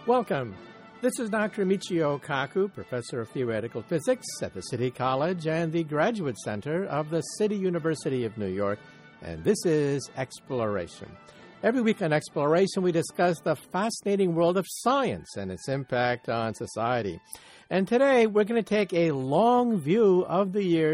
Welcome. This is Dr. Michio Kaku, Professor of Theoretical Physics at the City College and the Graduate Center of the City University of New York, and this is Exploration. Every week on Exploration, we discuss the fascinating world of science and its impact on society. And today, we're going to take a long view of the year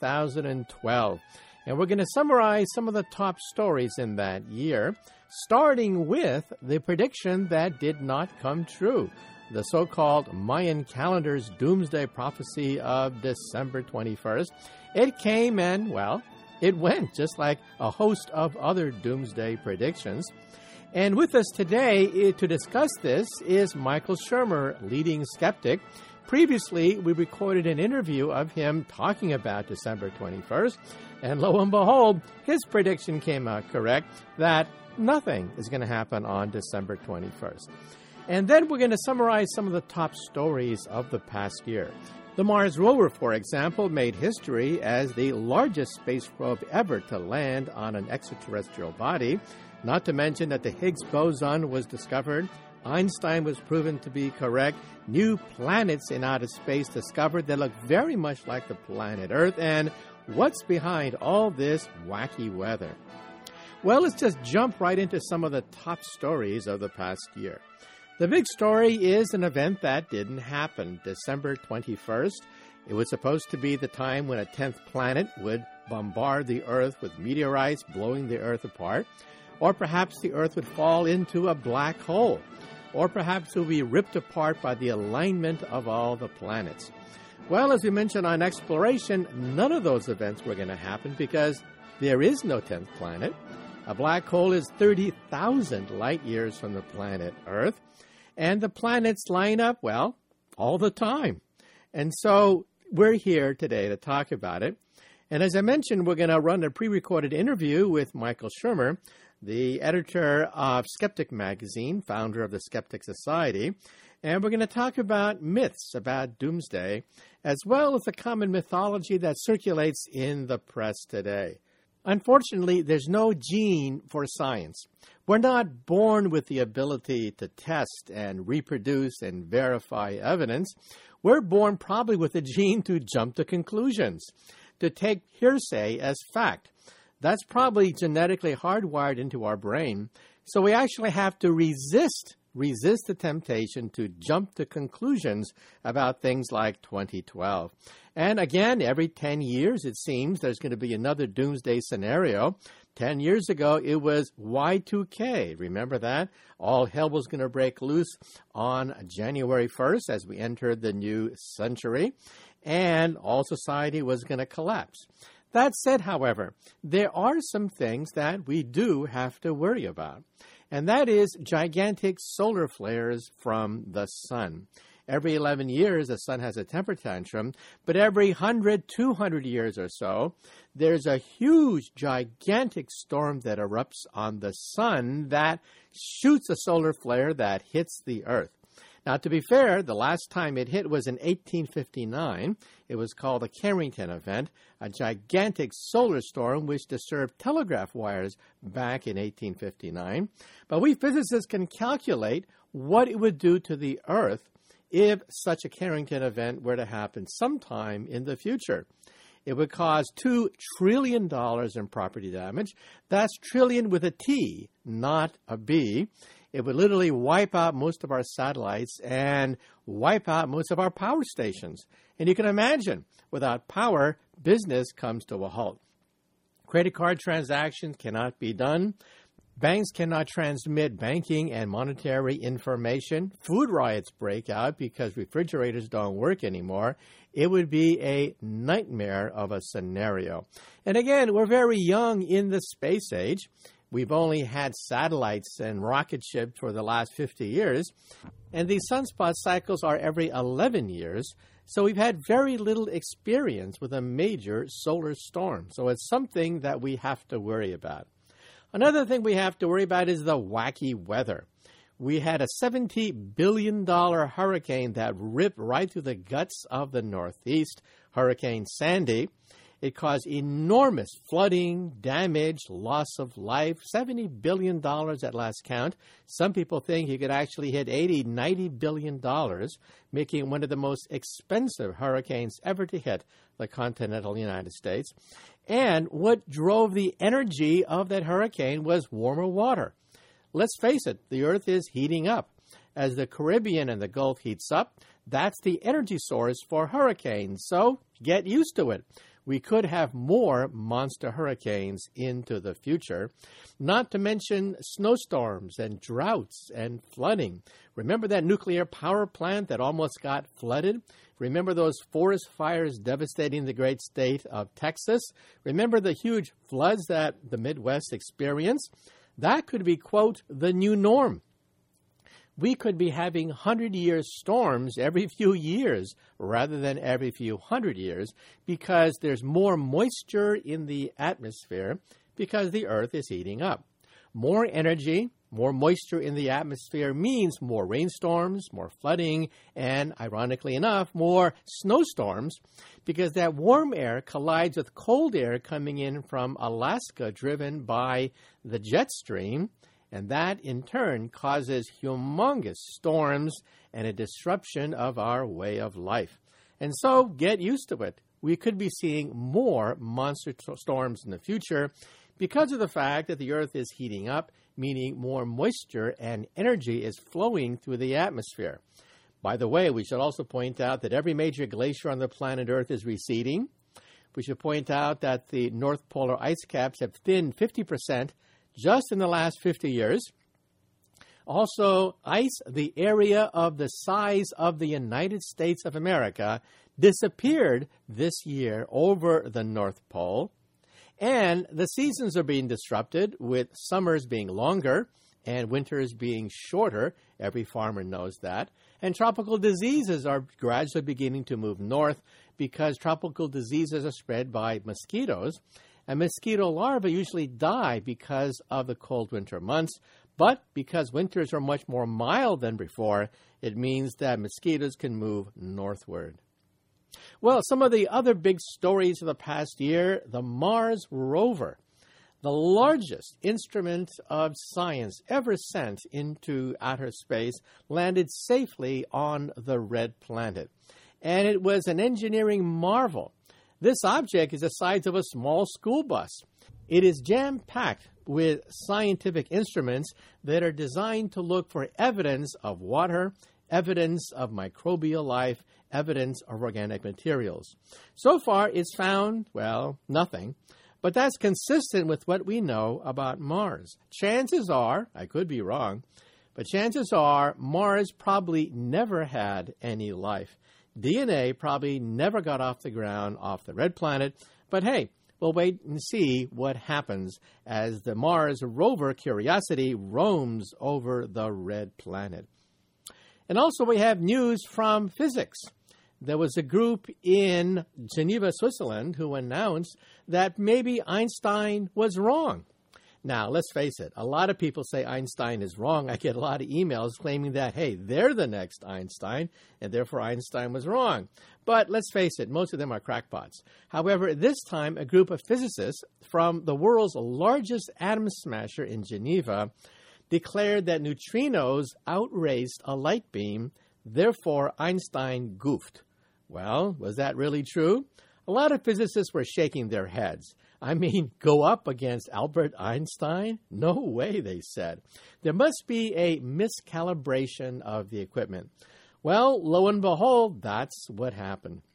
2012, and we're going to summarize some of the top stories in that year, starting with the prediction that did not come true, the so-called Mayan calendar's doomsday prophecy of December 21st. It came and, well, it went, just like a host of other doomsday predictions. And with us today to discuss this is Michael Shermer, leading skeptic. Previously, we recorded an interview of him talking about December 21st, and lo and behold, his prediction came out correct that nothing is going to happen on December 21st. And then we're going to summarize some of the top stories of the past year. The Mars rover, for example, made history as the largest space probe ever to land on an extraterrestrial body. Not to mention that the Higgs boson was discovered, Einstein was proven to be correct, new planets in outer space discovered that look very much like the planet Earth, and what's behind all this wacky weather? Well, let's just jump right into some of the top stories of the past year. The big story is an event that didn't happen. December 21st, it was supposed to be the time when a 10th planet would bombard the Earth with meteorites, blowing the Earth apart. Or perhaps the Earth would fall into a black hole. Or perhaps it would be ripped apart by the alignment of all the planets. Well, as we mentioned on Exploration, none of those events were going to happen because there is no 10th planet. A black hole is 30,000 light years from the planet Earth. And the planets line up, well, all the time. And so we're here today to talk about it. And as I mentioned, we're going to run a pre-recorded interview with Michael Shermer, the editor of Skeptic Magazine, founder of the Skeptic Society. And we're going to talk about myths about doomsday, as well as the common mythology that circulates in the press today. Unfortunately, there's no gene for science. We're not born with the ability to test and reproduce and verify evidence. We're born probably with a gene to jump to conclusions, to take hearsay as fact. That's probably genetically hardwired into our brain. So we actually have to resist the temptation to jump to conclusions about things like 2012. And again, every 10 years, it seems, there's going to be another doomsday scenario. 10 years ago, it was Y2K. Remember that? All hell was going to break loose on January 1st as we entered the new century, and all society was going to collapse. That said, however, there are some things that we do have to worry about, and that is gigantic solar flares from the sun. Every 11 years, the sun has a temper tantrum, but every 100, 200 years or so, there's a huge, gigantic storm that erupts on the sun that shoots a solar flare that hits the Earth. Now, to be fair, the last time it hit was in 1859. It was called the Carrington event, a gigantic solar storm which disturbed telegraph wires back in 1859. But we physicists can calculate what it would do to the Earth if such a Carrington event were to happen sometime in the future. It would cause $2 trillion in property damage. That's trillion with a T, not a B. It would literally wipe out most of our satellites and wipe out most of our power stations. And you can imagine, without power, business comes to a halt. Credit card transactions cannot be done. Banks cannot transmit banking and monetary information. Food riots break out because refrigerators don't work anymore. It would be a nightmare of a scenario. And again, we're very young in the space age. We've only had satellites and rocket ships for the last 50 years. And these sunspot cycles are every 11 years. So we've had very little experience with a major solar storm. So it's something that we have to worry about. Another thing we have to worry about is the wacky weather. We had a $70 billion hurricane that ripped right through the guts of the Northeast, Hurricane Sandy. It caused enormous flooding, damage, loss of life, $70 billion at last count. Some people think it could actually hit $80, $90 billion, making it one of the most expensive hurricanes ever to hit the continental United States. And what drove the energy of that hurricane was warmer water. Let's face it, the Earth is heating up. As the Caribbean and the Gulf heats up, that's the energy source for hurricanes. So get used to it. We could have more monster hurricanes into the future, not to mention snowstorms and droughts and flooding. Remember that nuclear power plant that almost got flooded? Remember those forest fires devastating the great state of Texas? Remember the huge floods that the Midwest experienced? That could be, quote, the new norm. We could be having 100-year storms every few years rather than every few hundred years because there's more moisture in the atmosphere because the Earth is heating up. More energy, more moisture in the atmosphere means more rainstorms, more flooding, and, ironically enough, more snowstorms because that warm air collides with cold air coming in from Alaska driven by the jet stream. And that, in turn, causes humongous storms and a disruption of our way of life. And so, get used to it. We could be seeing more monster storms in the future because of the fact that the Earth is heating up, meaning more moisture and energy is flowing through the atmosphere. By the way, we should also point out that every major glacier on the planet Earth is receding. We should point out that the North Polar ice caps have thinned 50% just in the last 50 years. Also, ice, the area of the size of the United States of America, disappeared this year over the North Pole. And the seasons are being disrupted, with summers being longer and winters being shorter. Every farmer knows that. And tropical diseases are gradually beginning to move north because tropical diseases are spread by mosquitoes. And mosquito larvae usually die because of the cold winter months, but because winters are much more mild than before, it means that mosquitoes can move northward. Well, some of the other big stories of the past year, the Mars rover, the largest instrument of science ever sent into outer space, landed safely on the red planet. And it was an engineering marvel. This object is the size of a small school bus. It is jam-packed with scientific instruments that are designed to look for evidence of water, evidence of microbial life, evidence of organic materials. So far, it's found, well, nothing. But that's consistent with what we know about Mars. Chances are, I could be wrong, but chances are Mars probably never had any life. DNA probably never got off the ground off the red planet, but hey, we'll wait and see what happens as the Mars rover Curiosity roams over the red planet. And also we have news from physics. There was a group in Geneva, Switzerland, who announced that maybe Einstein was wrong. Now, let's face it, a lot of people say Einstein is wrong. I get a lot of emails claiming that, hey, they're the next Einstein, and therefore Einstein was wrong. But let's face it, most of them are crackpots. However, this time, a group of physicists from the world's largest atom smasher in Geneva declared that neutrinos outraced a light beam, therefore Einstein goofed. Well, was that really true? A lot of physicists were shaking their heads. I mean, go up against Albert Einstein? No way, they said. There must be a miscalibration of the equipment. Well, lo and behold, that's what happened.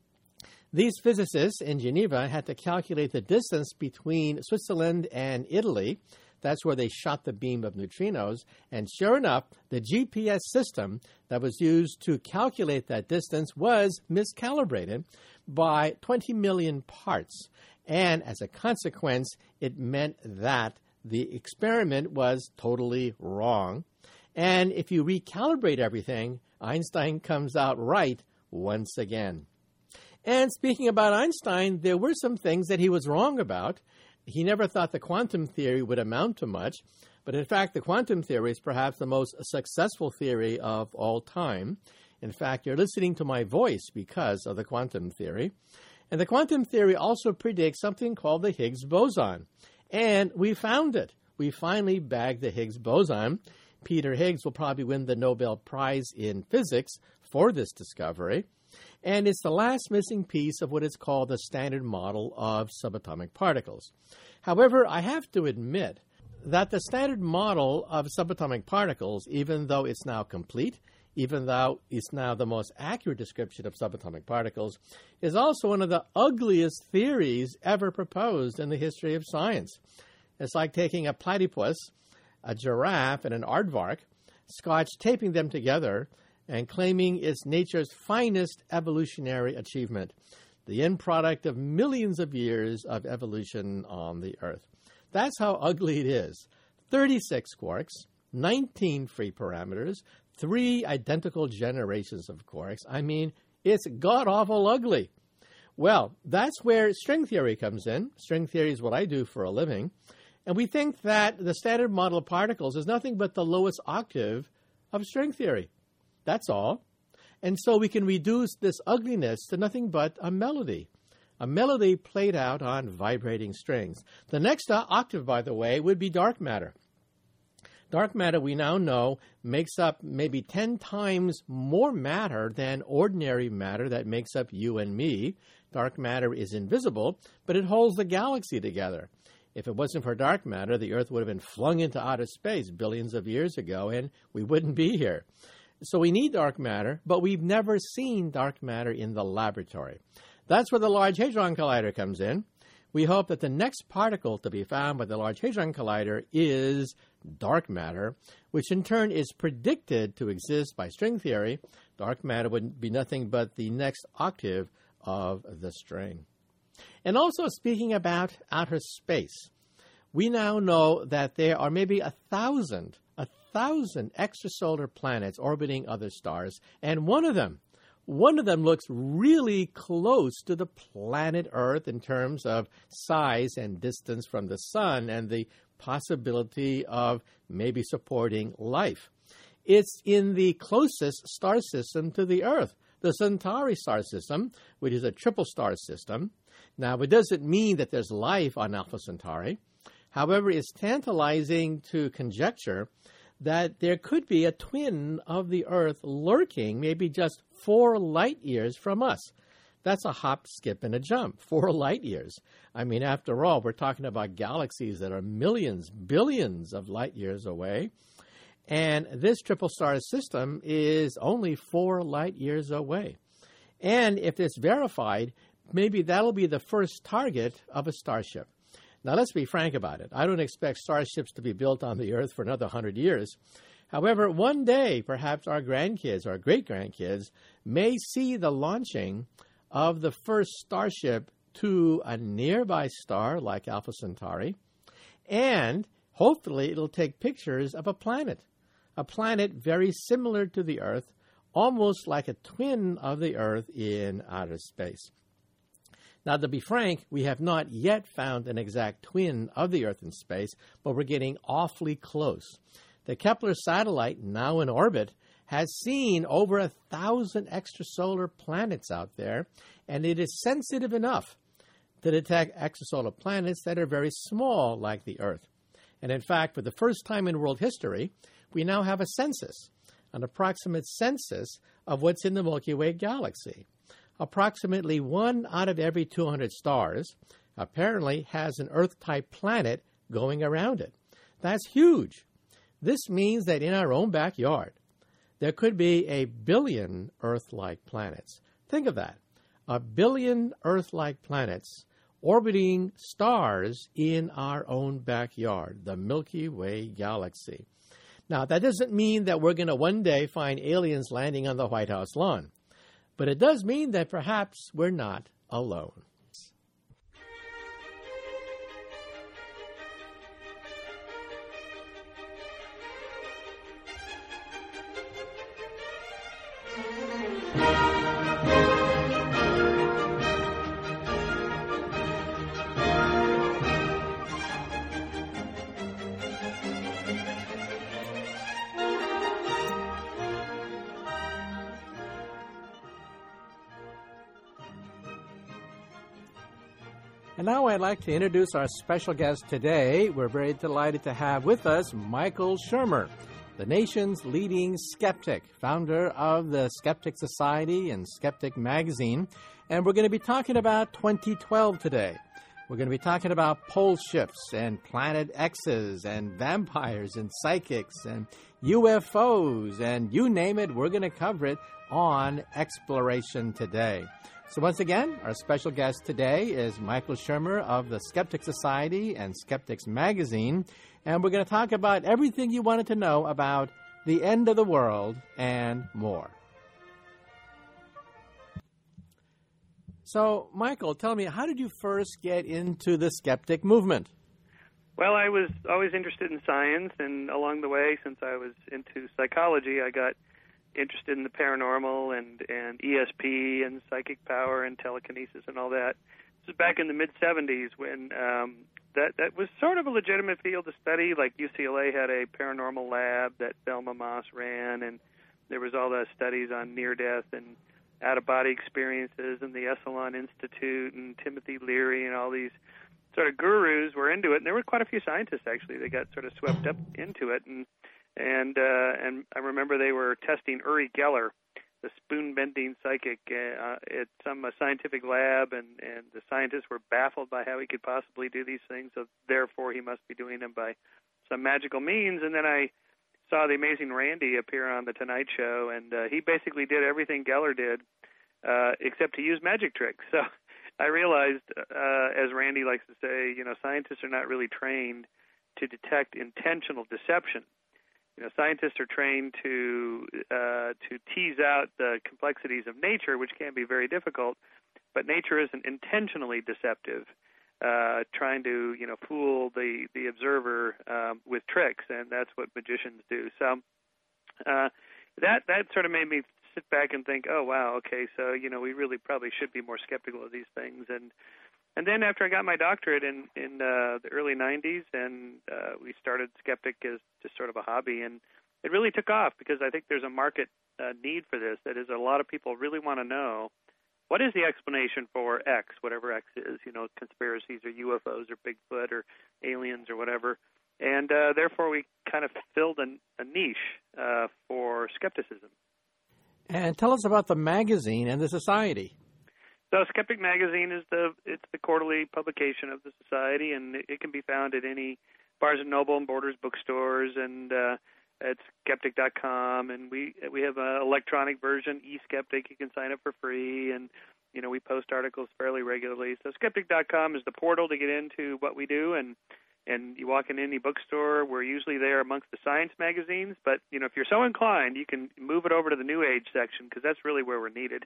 These physicists in Geneva had to calculate the distance between Switzerland and Italy. That's where they shot the beam of neutrinos. And sure enough, the GPS system that was used to calculate that distance was miscalibrated by 20 million parts. And as a consequence, it meant that the experiment was totally wrong. And if you recalibrate everything, Einstein comes out right once again. And speaking about Einstein, there were some things that he was wrong about. He never thought the quantum theory would amount to much, but in fact, the quantum theory is perhaps the most successful theory of all time. In fact, you're listening to my voice because of the quantum theory. And the quantum theory also predicts something called the Higgs boson. And we found it. We finally bagged the Higgs boson. Peter Higgs will probably win the Nobel Prize in Physics for this discovery. And it's the last missing piece of what is called the Standard Model of subatomic particles. However, I have to admit that the Standard Model of subatomic particles, even though it's now complete, even though it's now the most accurate description of subatomic particles, is also one of the ugliest theories ever proposed in the history of science. It's like taking a platypus, a giraffe, and an aardvark, scotch taping them together, and claiming it's nature's finest evolutionary achievement, the end product of millions of years of evolution on the Earth. That's how ugly it is. 36 quarks, 19 free parameters, 3 identical generations of quarks. I mean, it's god-awful ugly. Well, that's where string theory comes in. String theory is what I do for a living. And we think that the Standard Model of particles is nothing but the lowest octave of string theory. That's all. And so we can reduce this ugliness to nothing but a melody played out on vibrating strings. The next octave, by the way, would be dark matter. Dark matter, we now know, makes up maybe 10 times more matter than ordinary matter that makes up you and me. Dark matter is invisible, but it holds the galaxy together. If it wasn't for dark matter, the Earth would have been flung into outer space billions of years ago, and we wouldn't be here. So we need dark matter, but we've never seen dark matter in the laboratory. That's where the Large Hadron Collider comes in. We hope that the next particle to be found by the Large Hadron Collider is dark matter, which in turn is predicted to exist by string theory. Dark matter would be nothing but the next octave of the string. And also speaking about outer space, we now know that there are maybe 1,000 extrasolar planets orbiting other stars, and one of them looks really close to the planet Earth in terms of size and distance from the sun and the possibility of maybe supporting life. It's in the closest star system to the Earth, the Centauri star system, which is a triple star system. Now, it doesn't mean that there's life on Alpha Centauri. However, it's tantalizing to conjecture that there could be a twin of the Earth lurking maybe just 4 light years from us. That's a hop, skip, and a jump, 4 light years. I mean, after all, we're talking about galaxies that are millions, billions of light years away. And this triple star system is only 4 light years away. And if it's verified, maybe that'll be the first target of a starship. Now, let's be frank about it. I don't expect starships to be built on the Earth for another 100 years. However, one day, perhaps our grandkids, our great-grandkids, may see the launching of the first starship to a nearby star like Alpha Centauri, and hopefully it'll take pictures of a planet very similar to the Earth, almost like a twin of the Earth in outer space. Now, to be frank, we have not yet found an exact twin of the Earth in space, but we're getting awfully close. The Kepler satellite, now in orbit, has seen over 1,000 extrasolar planets out there, and it is sensitive enough to detect extrasolar planets that are very small, like the Earth. And in fact, for the first time in world history, we now have a census, an approximate census of what's in the Milky Way galaxy. Approximately 1 out of every 200 stars apparently has an Earth-type planet going around it. That's huge. This means that in our own backyard, there could be 1 billion Earth-like planets. Think of that. 1 billion Earth-like planets orbiting stars in our own backyard, the Milky Way galaxy. Now, that doesn't mean that we're going to one day find aliens landing on the White House lawn. But it does mean that perhaps we're not alone. And now I'd like to introduce our special guest today. We're very delighted to have with us Michael Shermer, the nation's leading skeptic, founder of the Skeptic Society and Skeptic Magazine. And we're going to be talking about 2012 today. We're going to be talking about pole shifts and planet X's and vampires and psychics and UFOs and you name it, we're going to cover it on Exploration Today. So once again, our special guest today is Michael Shermer of the Skeptic Society and Skeptics Magazine, and we're going to talk about everything you wanted to know about the end of the world and more. So, Michael, tell me, how did you first get into the skeptic movement? Well, I was always interested in science, and along the way, since I was into psychology, I got interested in the paranormal and ESP and psychic power and telekinesis and all that. This was back in the mid-'70s when that was sort of a legitimate field to study. Like UCLA had a paranormal lab that Thelma Moss ran, and there was all the studies on near-death and out-of-body experiences, and the Esalen Institute and Timothy Leary and all these sort of gurus were into it. And there were quite a few scientists, actually, that got sort of swept up into it. And I remember they were testing Uri Geller, the spoon-bending psychic, at some scientific lab, and the scientists were baffled by how he could possibly do these things, so therefore he must be doing them by some magical means. And then I saw the amazing Randy appear on The Tonight Show, and he basically did everything Geller did, except to use magic tricks. So I realized, as Randy likes to say, scientists are not really trained to detect intentional deception. Scientists are trained to tease out the complexities of nature, which can be very difficult, but nature isn't intentionally deceptive, trying to fool the observer with tricks, and that's what magicians do. So that sort of made me sit back and think, oh wow, okay, so we really probably should be more skeptical of these things. And then after I got my doctorate in the early 90s, and we started Skeptic as just sort of a hobby, and it really took off because I think there's a market need for this. That is, a lot of people really want to know, what is the explanation for X, whatever X is, conspiracies or UFOs or Bigfoot or aliens or whatever. And therefore we kind of filled a niche for skepticism. And tell us about the magazine and the society. So Skeptic Magazine is the quarterly publication of the society, and it can be found at any Barnes & Noble and Borders bookstores, and at skeptic.com. And we have an electronic version, eSkeptic. You can sign up for free, and we post articles fairly regularly. So skeptic.com is the portal to get into what we do, and you walk in any bookstore, we're usually there amongst the science magazines. But if you're so inclined, you can move it over to the New Age section, because that's really where we're needed.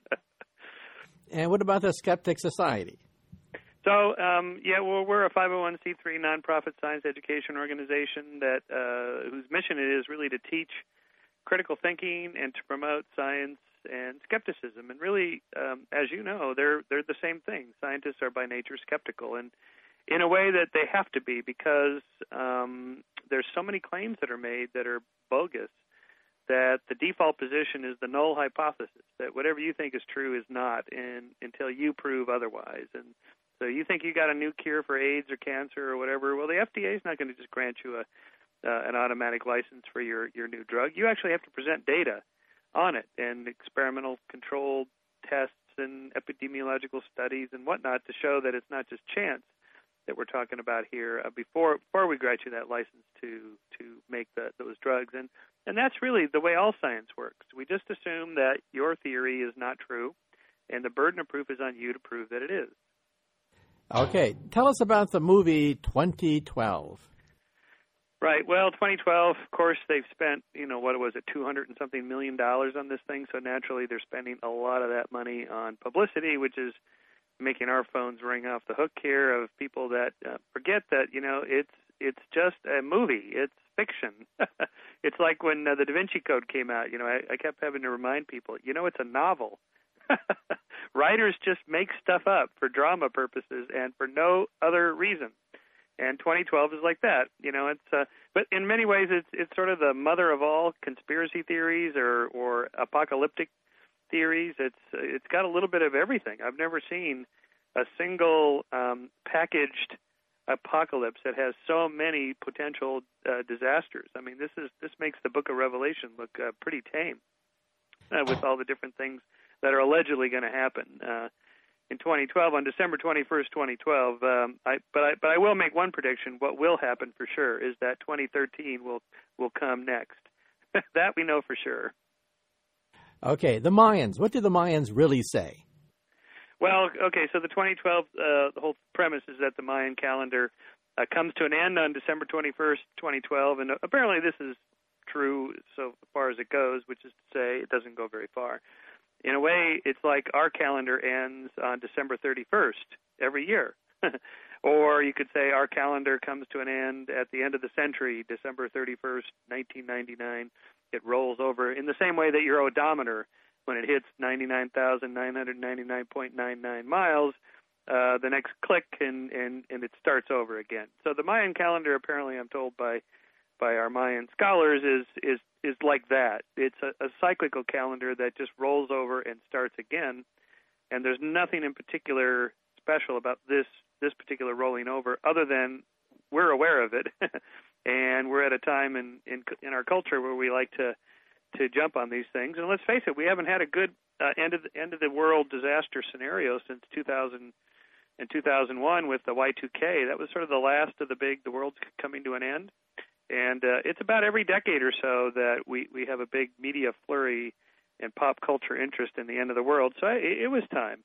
And what about the Skeptic Society? So, we're a 501c3 nonprofit science education organization that whose mission it is really to teach critical thinking and to promote science and skepticism. And really, as you know, they're the same thing. Scientists are by nature skeptical, and in a way that they have to be, because there's so many claims that are made that are bogus, that the default position is the null hypothesis, that whatever you think is true is not, and until you prove otherwise. And so you think you got a new cure for AIDS or cancer or whatever, well, the FDA is not going to just grant you an automatic license for your new drug. You actually have to present data on it, and experimental controlled tests and epidemiological studies and whatnot to show that it's not just chance that we're talking about here before we grant you that license to make those drugs. And that's really the way all science works. We just assume that your theory is not true, and the burden of proof is on you to prove that it is. Okay. Tell us about the movie 2012. Right. Well, 2012, of course, they've spent, what was it, $200 and something million on this thing, so naturally they're spending a lot of that money on publicity, which is making our phones ring off the hook here of people that forget that, it's just a movie. It's fiction. It's like when the Da Vinci Code came out, I kept having to remind people, it's a novel. Writers just make stuff up for drama purposes and for no other reason. And 2012 is like that. But in many ways it's sort of the mother of all conspiracy theories or apocalyptic theories. It's got a little bit of everything. I've never seen a single packaged apocalypse that has so many potential disasters. I mean, this makes the Book of Revelation look pretty tame with all the different things that are allegedly going to happen in 2012 on December 21st, 2012. But I will make one prediction. What will happen for sure is that 2013 will come next. That we know for sure. Okay, the Mayans. What did the Mayans really say? Well, okay, so the 2012, the whole premise is that the Mayan calendar comes to an end on December 21st, 2012, and apparently this is true so far as it goes, which is to say it doesn't go very far. In a way, it's like our calendar ends on December 31st every year. Or you could say our calendar comes to an end at the end of the century, December 31st, 1999. It rolls over in the same way that your odometer, when it hits 99,999.99 miles, the next click and it starts over again. So the Mayan calendar, apparently, I'm told by our Mayan scholars, is like that. It's a cyclical calendar that just rolls over and starts again, and there's nothing in particular special about this particular rolling over, other than we're aware of it, and we're at a time in our culture where we like to jump on these things. And let's face it, we haven't had a good end of the world disaster scenario since 2000 and 2001 with the Y2K. That was sort of the last of the world's coming to an end. And it's about every decade or so that we have a big media flurry and pop culture interest in the end of the world. So it was time.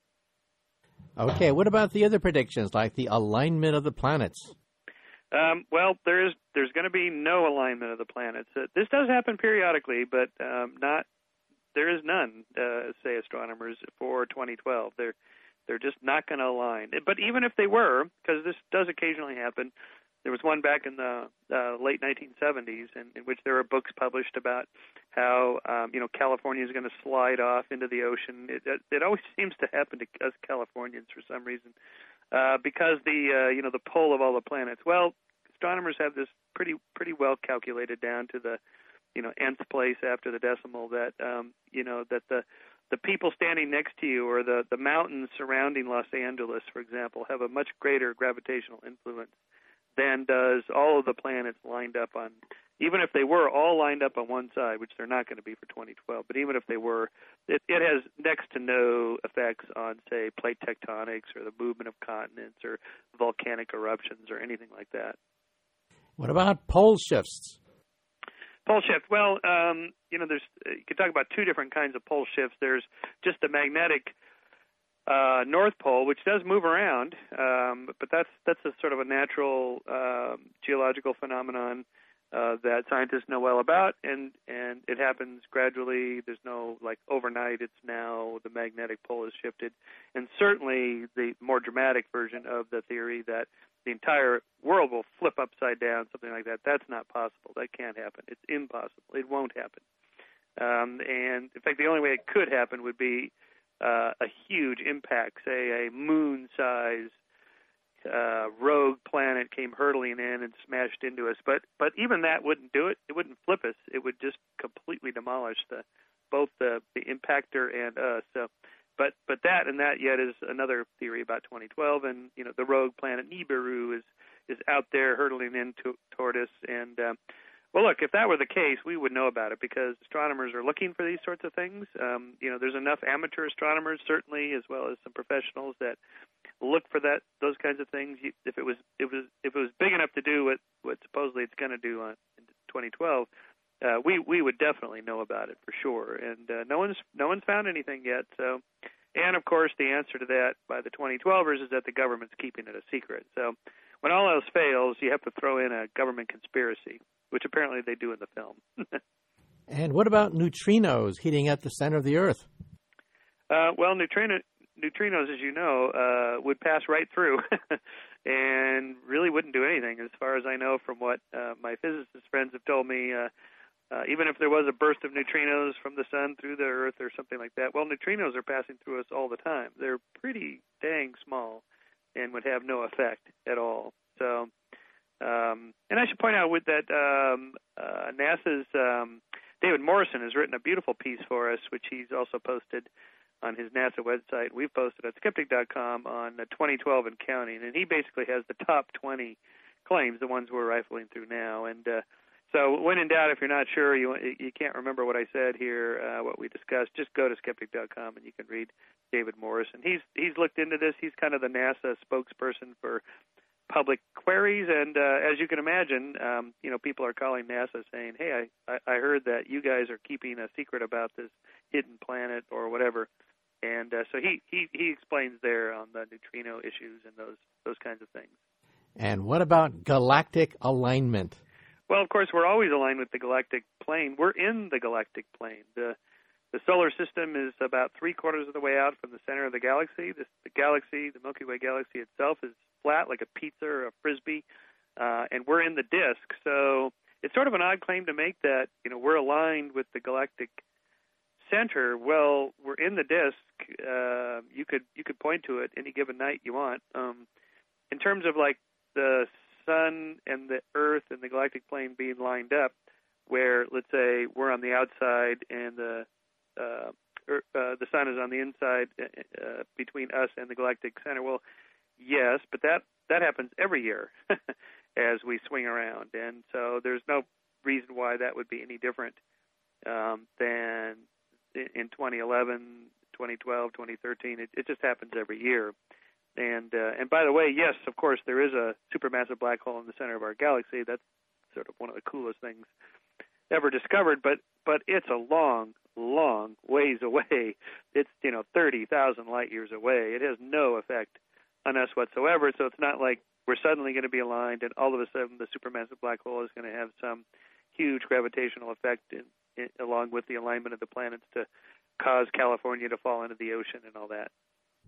Okay, what about the other predictions, like the alignment of the planets? Well, there's going to be no alignment of the planets. This does happen periodically, but there is none, say astronomers, for 2012. They're just not going to align. But even if they were, because this does occasionally happen, there was one back in the late 1970s in which there were books published about how California is going to slide off into the ocean. It always seems to happen to us Californians for some reason because the pull of all the planets. Well, astronomers have this pretty well calculated down to the nth place after the decimal that that the people standing next to you or the mountains surrounding Los Angeles, for example, have a much greater gravitational influence than does all of the planets lined up on, even if they were all lined up on one side, which they're not going to be for 2012, but even if they were, it has next to no effects on, say, plate tectonics or the movement of continents or volcanic eruptions or anything like that. What about pole shifts? Pole shift. Well, there's you could talk about two different kinds of pole shifts. There's just the magnetic North Pole, which does move around, but that's a sort of a natural geological phenomenon that scientists know well about, and it happens gradually. There's no overnight. It's now the magnetic pole is shifted, and certainly the more dramatic version of the theory that the entire world will flip upside down, something like that. That's not possible. That can't happen. It's impossible. It won't happen. And in fact, the only way it could happen would be a huge impact, say a moon-sized rogue planet came hurtling in and smashed into us. But even that wouldn't do it. It wouldn't flip us. It would just completely demolish both the impactor and us. So, but that yet is another theory about 2012, and the rogue planet Nibiru is out there hurtling in toward us. And well, look, if that were the case, we would know about it because astronomers are looking for these sorts of things. There's enough amateur astronomers, certainly, as well as some professionals that look for those kinds of things. If it was big enough to do what supposedly it's going to do in 2012, we would definitely know about it for sure. And no one's found anything yet. So, and of course, the answer to that by the 2012ers is that the government's keeping it a secret. So, when all else fails, you have to throw in a government conspiracy, which apparently they do in the film. And what about neutrinos heating at the center of the Earth? Well, neutrinos, as you know, would pass right through and really wouldn't do anything, as far as I know from what my physicist friends have told me. Even if there was a burst of neutrinos from the sun through the Earth or something like that, well, neutrinos are passing through us all the time. They're pretty dang small and would have no effect at all. So, and I should point out with that NASA's David Morrison has written a beautiful piece for us, which he's also posted on his NASA website. We've posted at skeptic.com on 2012 and counting, and he basically has the top 20 claims, the ones we're rifling through now. And so when in doubt, if you're not sure, you can't remember what I said here, what we discussed, just go to skeptic.com and you can read David Morris. And he's looked into this. He's kind of the NASA spokesperson for public queries, and as you can imagine, people are calling NASA saying, hey, I heard that you guys are keeping a secret about this hidden planet or whatever. And so he explains there on the neutrino issues and those kinds of things. And what about galactic alignment? Well, of course, we're always aligned with the galactic plane. We're in the galactic plane. The solar system is about 3/4 of the way out from the center of the galaxy. The galaxy, the Milky Way galaxy itself, is flat like a pizza or a Frisbee, and we're in the disk. So it's sort of an odd claim to make that, we're aligned with the galactic center. Well, we're in the disk. You could point to it any given night you want. In terms of like the sun and the Earth and the galactic plane being lined up, where let's say we're on the outside and the sun is on the inside between us and the galactic center. Well, yes, but that happens every year as we swing around, and so there's no reason why that would be any different than in 2011, 2012, 2013. It just happens every year. And by the way, yes, of course, there is a supermassive black hole in the center of our galaxy. That's sort of one of the coolest things ever discovered, but it's a long ways away. It's 30,000 light years away. It has no effect on us whatsoever. So it's not like we're suddenly going to be aligned and all of a sudden the supermassive black hole is going to have some huge gravitational effect along with the alignment of the planets to cause California to fall into the ocean and all that.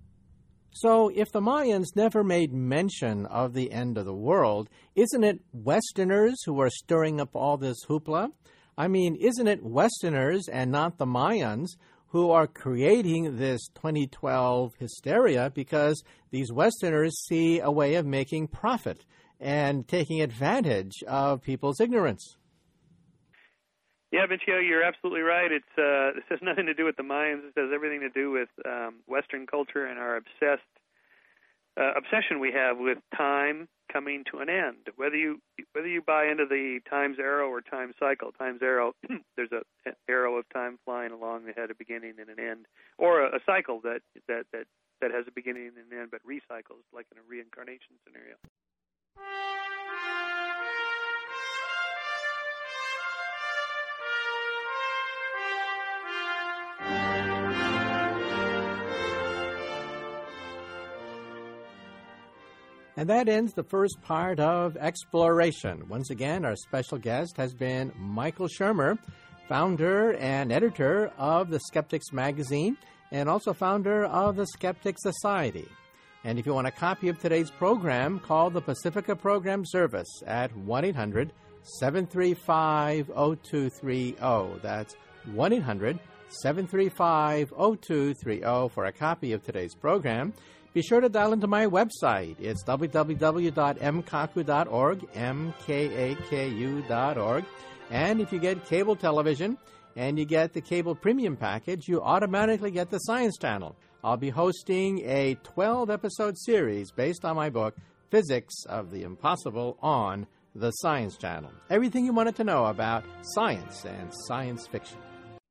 So if the Mayans never made mention of the end of the world, isn't it Westerners who are stirring up all this hoopla? I mean, isn't it Westerners and not the Mayans who are creating this 2012 hysteria because these Westerners see a way of making profit and taking advantage of people's ignorance? Yeah, Vincio, you're absolutely right. This has nothing to do with the Mayans. It has everything to do with Western culture and our obsession we have with time coming to an end. Whether you buy into the time's arrow or time cycle, time's arrow, there's an arrow of time flying along that had a beginning and an end, or a cycle that has a beginning and an end but recycles, like in a reincarnation scenario. And that ends the first part of Exploration. Once again, our special guest has been Michael Shermer, founder and editor of the Skeptics magazine, and also founder of the Skeptics Society. And if you want a copy of today's program, call the Pacifica Program Service at 1-800-735-0230. That's 1-800-735-0230 for a copy of today's program. Be sure to dial into my website. It's www.mkaku.org, mkaku.org. And if you get cable television and you get the cable premium package, you automatically get the Science Channel. I'll be hosting a 12-episode series based on my book, Physics of the Impossible, on the Science Channel. Everything you wanted to know about science and science fiction.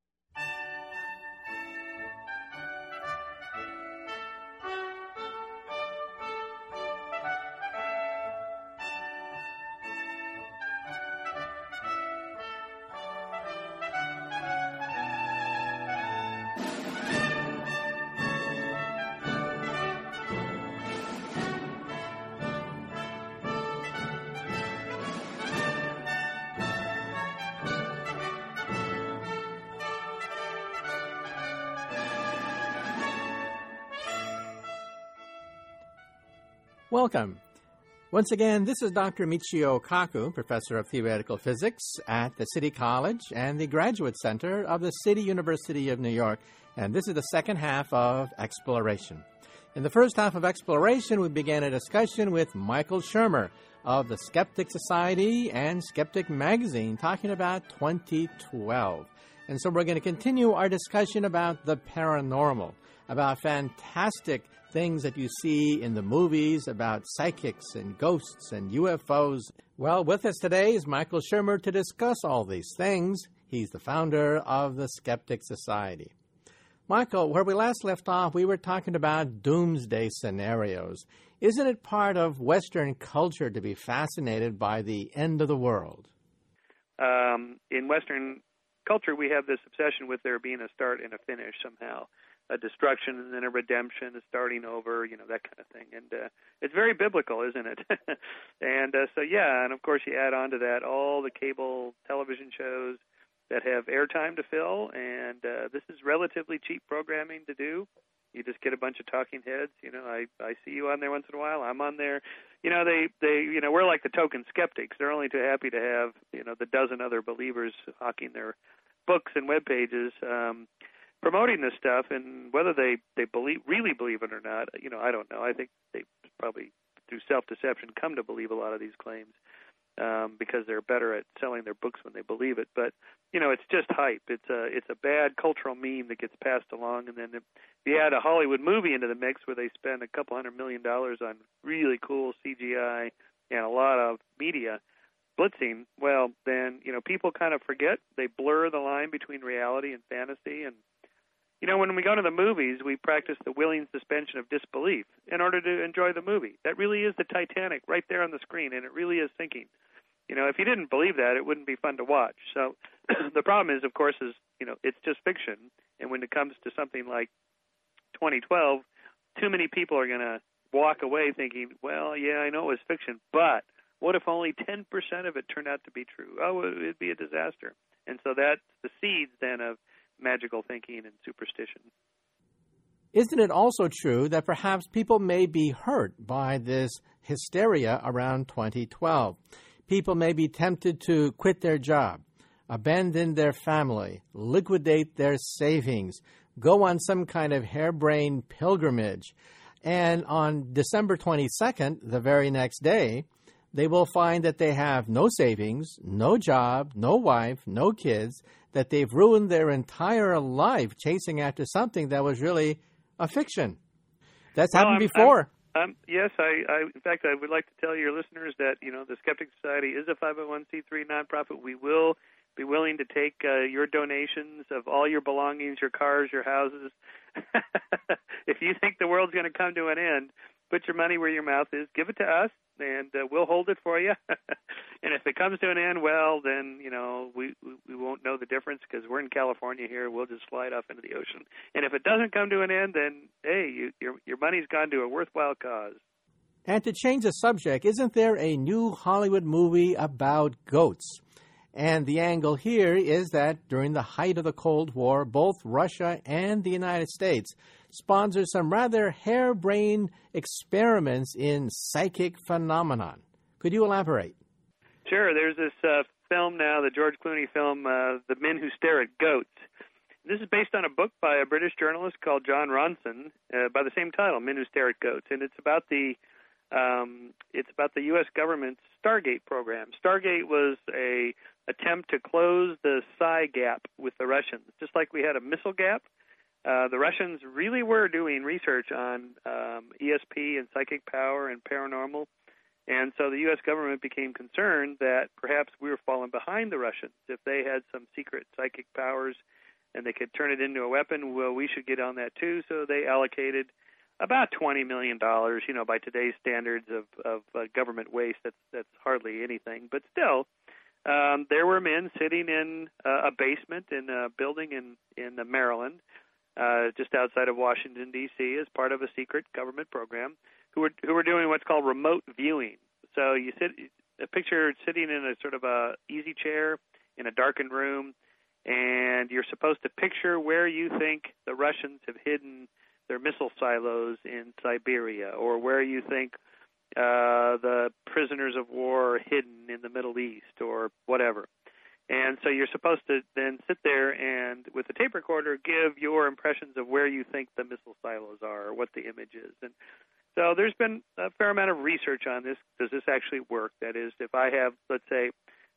Welcome. Once again, this is Dr. Michio Kaku, Professor of Theoretical Physics at the City College and the Graduate Center of the City University of New York, and this is the second half of Exploration. In the first half of Exploration, we began a discussion with Michael Shermer of the Skeptic Society and Skeptic Magazine, talking about 2012. And so we're going to continue our discussion about the paranormal, about fantastic things that you see in the movies, about psychics and ghosts and UFOs. Well, with us today is Michael Shermer to discuss all these things. He's the founder of the Skeptic Society. Michael, where we last left off, we were talking about doomsday scenarios. Isn't it part of Western culture to be fascinated by the end of the world? In Western culture, we have this obsession with there being a start and a finish somehow, a destruction and then a redemption, a starting over, that kind of thing. And it's very biblical, isn't it? And and of course you add on to that all the cable television shows that have airtime to fill, and this is relatively cheap programming to do. You just get a bunch of talking heads. I see you on there once in a while. I'm on there. We're like the token skeptics. They're only too happy to have, the dozen other believers hawking their books and web pages, promoting this stuff. And whether they really believe it or not, I don't know. I think they probably, through self-deception, come to believe a lot of these claims because they're better at selling their books when they believe it. But it's just hype. It's a bad cultural meme that gets passed along, and then if you add a Hollywood movie into the mix where they spend $200 million on really cool CGI and a lot of media blitzing, well, then people kind of forget. They blur the line between reality and fantasy, and when we go to the movies, we practice the willing suspension of disbelief in order to enjoy the movie. That really is the Titanic right there on the screen, and it really is sinking. If you didn't believe that, it wouldn't be fun to watch. So the problem is, of course, it's just fiction. And when it comes to something like 2012, too many people are going to walk away thinking, well, yeah, I know it was fiction, but what if only 10% of it turned out to be true? Oh, it'd be a disaster. And so that's the seeds then of magical thinking and superstition. Isn't it also true that perhaps people may be hurt by this hysteria around 2012? People may be tempted to quit their job, abandon their family, liquidate their savings, go on some kind of harebrained pilgrimage. And on December 22nd, the very next day, they will find that they have no savings, no job, no wife, no kids, that they've ruined their entire life chasing after something that was really a fiction. That's happened before. Yes, in fact, I would like to tell your listeners that, the Skeptic Society is a 501c3 nonprofit. We will be willing to take your donations of all your belongings, your cars, your houses. If you think the world's going to come to an end, put your money where your mouth is. Give it to us, and we'll hold it for you. And if it comes to an end, well, then, we won't know the difference because we're in California here. We'll just slide off into the ocean. And if it doesn't come to an end, then, hey, your money's gone to a worthwhile cause. And to change the subject, isn't there a new Hollywood movie about goats? And the angle here is that during the height of the Cold War, both Russia and the United States sponsored some rather harebrained experiments in psychic phenomenon. Could you elaborate? Sure. There's this film now, the George Clooney film, The Men Who Stare at Goats. This is based on a book by a British journalist called John Ronson by the same title, Men Who Stare at Goats, and it's about the U.S. government's Stargate program. Stargate was a attempt to close the psi gap with the Russians, just like we had a missile gap. The Russians really were doing research on ESP and psychic power and paranormal, and so the U.S. government became concerned that perhaps we were falling behind the Russians. If they had some secret psychic powers and they could turn it into a weapon, well, we should get on that too. So they allocated about $20 million, by today's standards of government waste. That's hardly anything, but still, there were men sitting in a basement in a building in Maryland, just outside of Washington, D.C., as part of a secret government program, who were doing what's called remote viewing. So you picture sitting in a sort of a easy chair in a darkened room, and you're supposed to picture where you think the Russians have hidden their missile silos in Siberia, or where you think the prisoners of war are hidden in the Middle East, or whatever. And so you're supposed to then sit there and, with a tape recorder, give your impressions of where you think the missile silos are, or what the image is. And so there's been a fair amount of research on this. Does this actually work? That is, if I have, let's say,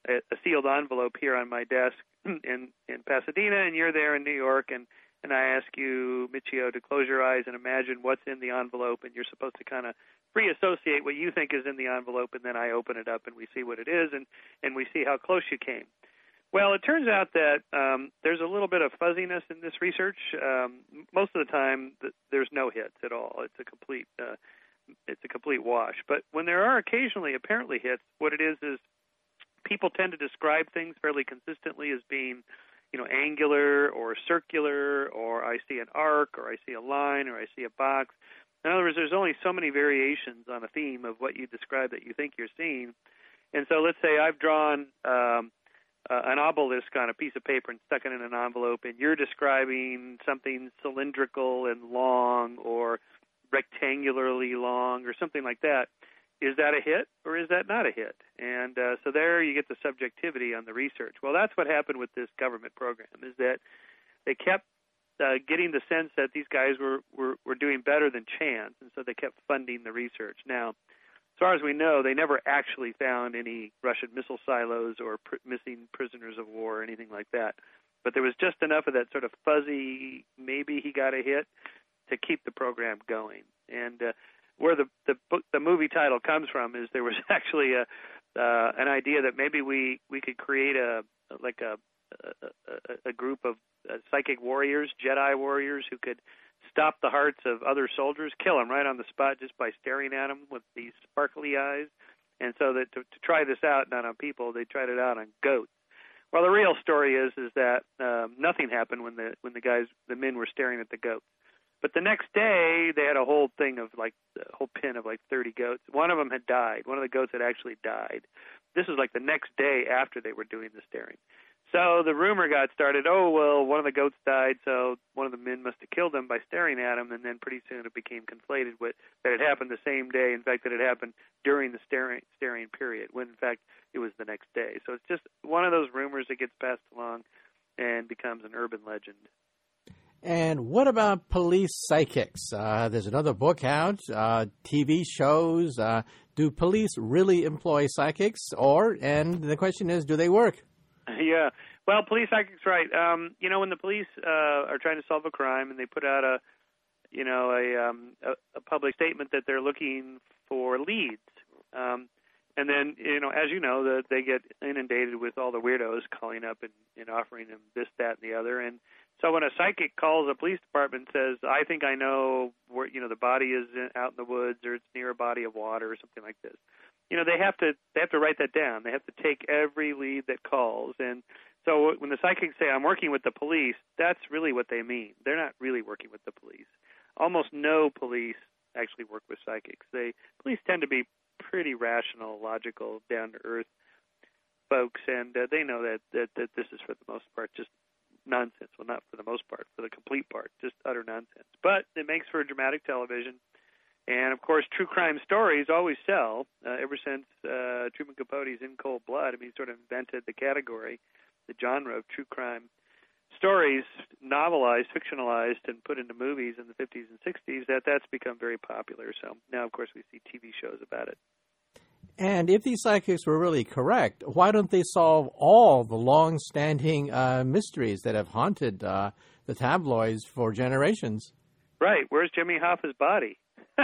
a sealed envelope here on my desk in Pasadena, and you're there in New York, and I ask you, Michio, to close your eyes and imagine what's in the envelope, and you're supposed to kind of free associate what you think is in the envelope, and then I open it up and we see what it is, and we see how close you came. Well, it turns out that there's a little bit of fuzziness in this research. Most of the time, there's no hits at all. It's a complete wash. But when there are occasionally apparently hits, what it is people tend to describe things fairly consistently as being, angular or circular, or I see an arc, or I see a line, or I see a box. In other words, there's only so many variations on a theme of what you describe that you think you're seeing. And so let's say I've drawn an obelisk on a piece of paper and stuck it in an envelope, and you're describing something cylindrical and long or rectangularly long or something like that. Is that a hit or is that not a hit? And so there you get the subjectivity on the research. Well, that's what happened with this government program, is that they kept getting the sense that these guys were doing better than chance, and so they kept funding the research. Now, as far as we know, they never actually found any Russian missile silos or missing prisoners of war or anything like that. But there was just enough of that sort of fuzzy, maybe he got a hit, to keep the program going. And where the movie title comes from is there was actually an idea that maybe we could create a group of psychic warriors, Jedi warriors, who could stop the hearts of other soldiers, kill them right on the spot just by staring at them with these sparkly eyes. And so that to try this out, not on people, they tried it out on goats. Well, the real story is that nothing happened when the men were staring at the goats. But the next day, they had a whole thing of a whole pin of 30 goats. One of them had died. One of the goats had actually died. This was the next day after they were doing the staring. So the rumor got started, one of the goats died, so one of the men must have killed him by staring at him, and then pretty soon it became conflated with that it happened the same day, in fact, that it happened during the staring period, when in fact it was the next day. So it's just one of those rumors that gets passed along and becomes an urban legend. And what about police psychics? There's another book out, TV shows. Do police really employ psychics? And the question is, do they work? Yeah. Well, police psychics, right. When the police are trying to solve a crime and they put out a public statement that they're looking for leads, and then, as you know, they get inundated with all the weirdos calling up and offering them this, that, and the other. And so when a psychic calls a police department and says, I think I know where, the body is out in the woods, or it's near a body of water or something like this, they have to write that down. They have to take every lead that calls. And so when the psychics say, I'm working with the police, that's really what they mean. They're not really working with the police. Almost no police actually work with psychics. Police tend to be pretty rational, logical, down-to-earth folks, and they know that this is, for the most part, just nonsense. Well, not for the most part, for the complete part, just utter nonsense. But it makes for dramatic television. And, of course, true crime stories always sell. Ever since Truman Capote's In Cold Blood, he sort of invented the category, the genre of true crime stories, novelized, fictionalized, and put into movies in the 50s and 60s, that's become very popular. So now, of course, we see TV shows about it. And if these psychics were really correct, why don't they solve all the long-standing mysteries that have haunted the tabloids for generations? Right. Where's Jimmy Hoffa's body?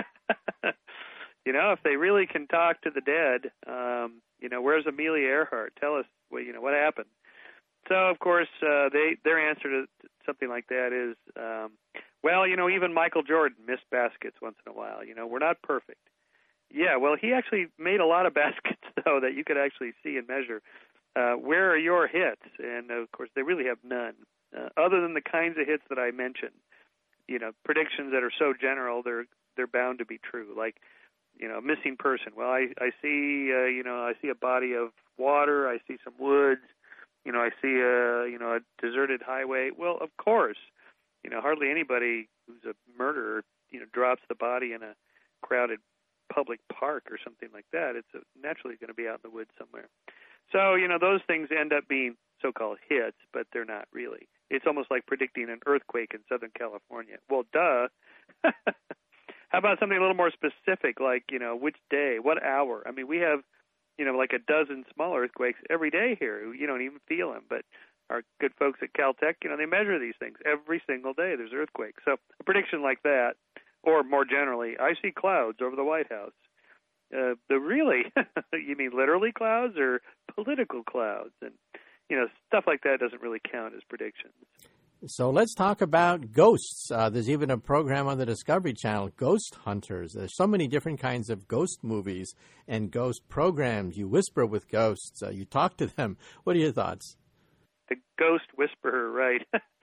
If they really can talk to the dead, where's Amelia Earhart? Tell us, what happened? So, of course, their answer to something like that is, even Michael Jordan missed baskets once in a while. We're not perfect. Yeah, well, he actually made a lot of baskets, though, that you could actually see and measure. Where are your hits? And, of course, they really have none, other than the kinds of hits that I mentioned. Predictions that are so general, they're bound to be true. Like, missing person. Well, I see, I see a body of water. I see some woods. I see a deserted highway. Well, of course, hardly anybody who's a murderer, drops the body in a crowded public park or something like that. It's naturally going to be out in the woods somewhere. So, those things end up being so-called hits, but they're not really. It's almost like predicting an earthquake in Southern California. Well, duh. How about something a little more specific, like, which day, what hour? I mean, we have like a dozen small earthquakes every day here. You don't even feel them, but our good folks at Caltech, they measure these things every single day. There's earthquakes. So a prediction like that, or more generally, I see clouds over the White House. Really, you mean literally clouds or political clouds? And, stuff like that doesn't really count as predictions. So let's talk about ghosts. There's even a program on the Discovery Channel, Ghost Hunters. There's so many different kinds of ghost movies and ghost programs. You whisper with ghosts. You talk to them. What are your thoughts? The ghost whisperer, right.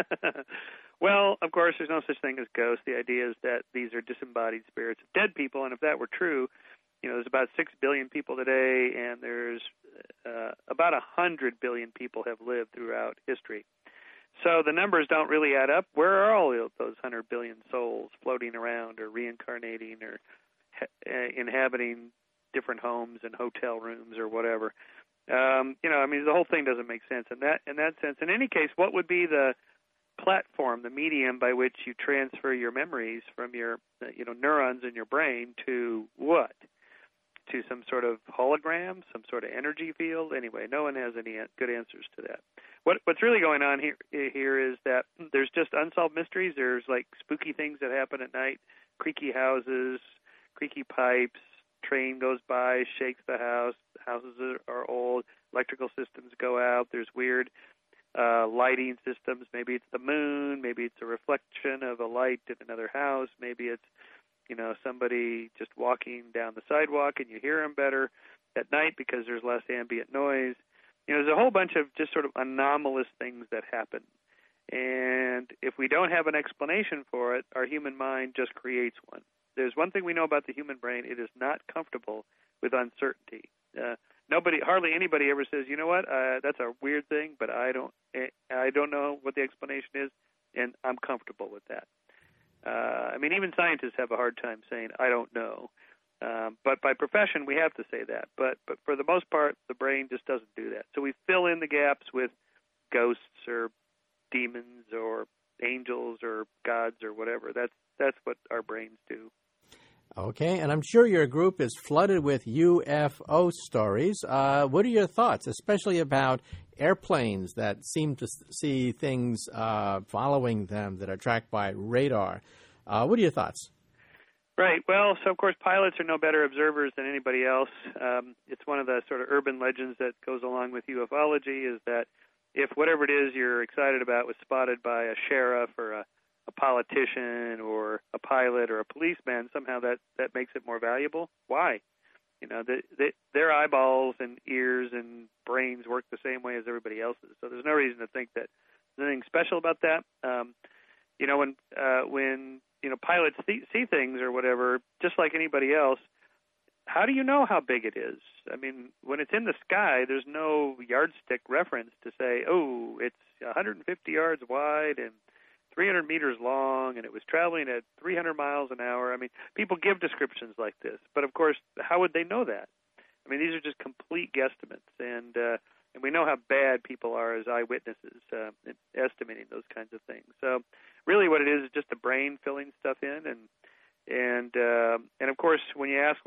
Well, of course, there's no such thing as ghosts. The idea is that these are disembodied spirits of dead people, and if that were true, there's about 6 billion people today, and there's about 100 billion people have lived throughout history. So the numbers don't really add up. Where are all those 100 billion souls floating around or reincarnating or inhabiting different homes and hotel rooms or whatever? The whole thing doesn't make sense in that sense. In any case, what would be the platform, the medium by which you transfer your memories from your neurons in your brain to what? To some sort of hologram, some sort of energy field? Anyway, no one has any good answers to that. What's really going on here is that there's just unsolved mysteries. There's like spooky things that happen at night, creaky houses, creaky pipes, train goes by, shakes the house, houses are old, electrical systems go out, there's weird lighting systems. Maybe it's the moon, maybe it's a reflection of a light in another house, maybe it's somebody just walking down the sidewalk and you hear them better at night because there's less ambient noise. There's a whole bunch of just sort of anomalous things that happen. And if we don't have an explanation for it, our human mind just creates one. There's one thing we know about the human brain: it is not comfortable with uncertainty. Hardly anybody ever says, you know what, that's a weird thing, but I don't know what the explanation is, and I'm comfortable with that. Even scientists have a hard time saying, I don't know. But by profession, we have to say that. But for the most part, the brain just doesn't do that. So we fill in the gaps with ghosts or demons or angels or gods or whatever. That's what our brains do. Okay, and I'm sure your group is flooded with UFO stories. What are your thoughts, especially about airplanes that seem to see things following them that are tracked by radar? What are your thoughts? Right. Well, so of course pilots are no better observers than anybody else. It's one of the sort of urban legends that goes along with ufology is that if whatever it is you're excited about was spotted by a sheriff or a politician or a pilot or a policeman, somehow that makes it more valuable. Why? Their eyeballs and ears and brains work the same way as everybody else's. So there's no reason to think that there's anything special about that. When pilots see things or whatever, just like anybody else, how do you know how big it is? When it's in the sky, there's no yardstick reference to say, oh, it's 150 yards wide and 300 meters long, and it was traveling at 300 miles an hour. People give descriptions like this, but of course, how would they know that? These are just complete guesstimates, and we know how bad people are as eyewitnesses in estimating those kinds of things. So, really, what it is just the brain filling stuff in, and of course, when you ask,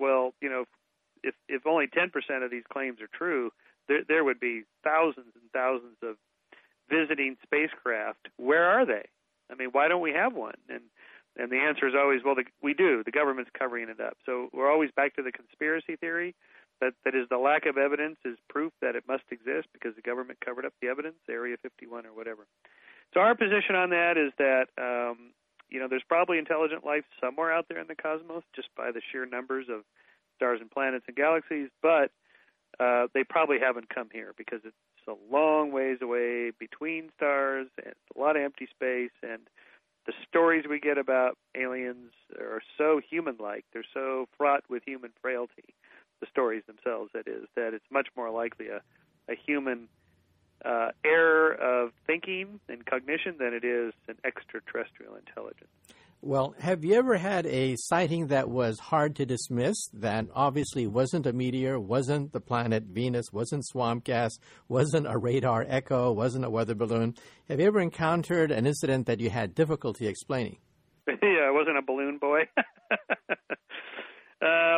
if only 10% of these claims are true, there would be thousands and thousands of visiting spacecraft. Where are they? Why don't we have one? And the answer is always, we do. The government's covering it up. So we're always back to the conspiracy theory. That is, the lack of evidence is proof that it must exist because the government covered up the evidence, Area 51 or whatever. So our position on that is that, there's probably intelligent life somewhere out there in the cosmos just by the sheer numbers of stars and planets and galaxies, but they probably haven't come here because it's a long ways away between stars and a lot of empty space, and the stories we get about aliens are so human-like. They're so fraught with human frailty, the stories themselves, that is, that it's much more likely a human error of thinking and cognition than it is an extraterrestrial intelligence. Well, have you ever had a sighting that was hard to dismiss, that obviously wasn't a meteor, wasn't the planet Venus, wasn't swamp gas, wasn't a radar echo, wasn't a weather balloon? Have you ever encountered an incident that you had difficulty explaining? Yeah, I wasn't a balloon boy.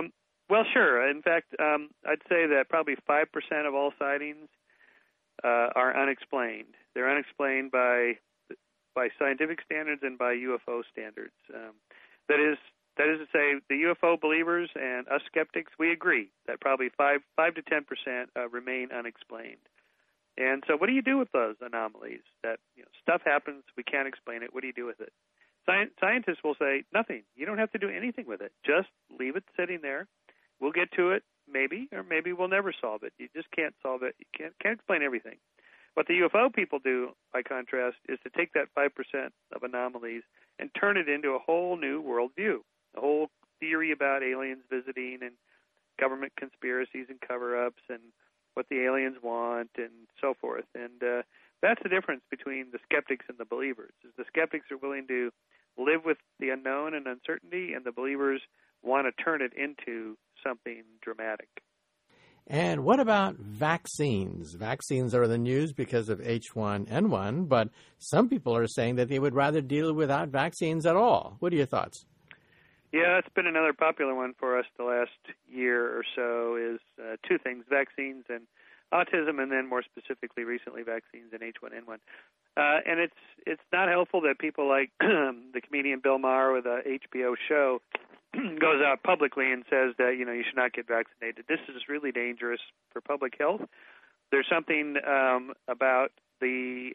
Well, sure. In fact, I'd say that probably 5% of all sightings are unexplained. They're unexplained by scientific standards and by UFO standards. That is to say, the UFO believers and us skeptics, we agree that probably 5 to 10% remain unexplained. And so, what do you do with those anomalies? That stuff happens, we can't explain it. What do you do with it? Scientists will say nothing. You don't have to do anything with it. Just leave it sitting there. We'll get to it, maybe, or maybe we'll never solve it. You just can't solve it. You can't explain everything. What the UFO people do, by contrast, is to take that 5% of anomalies and turn it into a whole new worldview, a whole theory about aliens visiting and government conspiracies and cover-ups and what the aliens want and so forth. And that's the difference between the skeptics and the believers. Is the skeptics are willing to live with the unknown and uncertainty, and the believers want to turn it into something dramatic. And what about vaccines? Vaccines are in the news because of H1N1, but some people are saying that they would rather deal without vaccines at all. What are your thoughts? Yeah, it's been another popular one for us the last year or so is two things, vaccines and autism, and then more specifically recently vaccines and H1N1. And it's not helpful that people like the comedian Bill Maher with a HBO show goes out publicly and says that, you should not get vaccinated. This is really dangerous for public health. There's something about the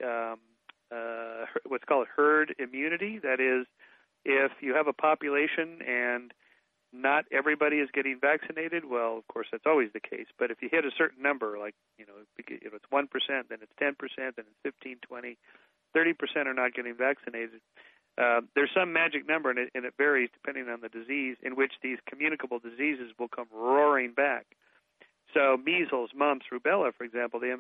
what's called herd immunity. That is, if you have a population and not everybody is getting vaccinated, well, of course, that's always the case. But if you hit a certain number, like, if it's 1%, then it's 10%, then it's 15, 20, 30% are not getting vaccinated. There's some magic number, and it varies depending on the disease, in which these communicable diseases will come roaring back. So measles, mumps, rubella, for example, the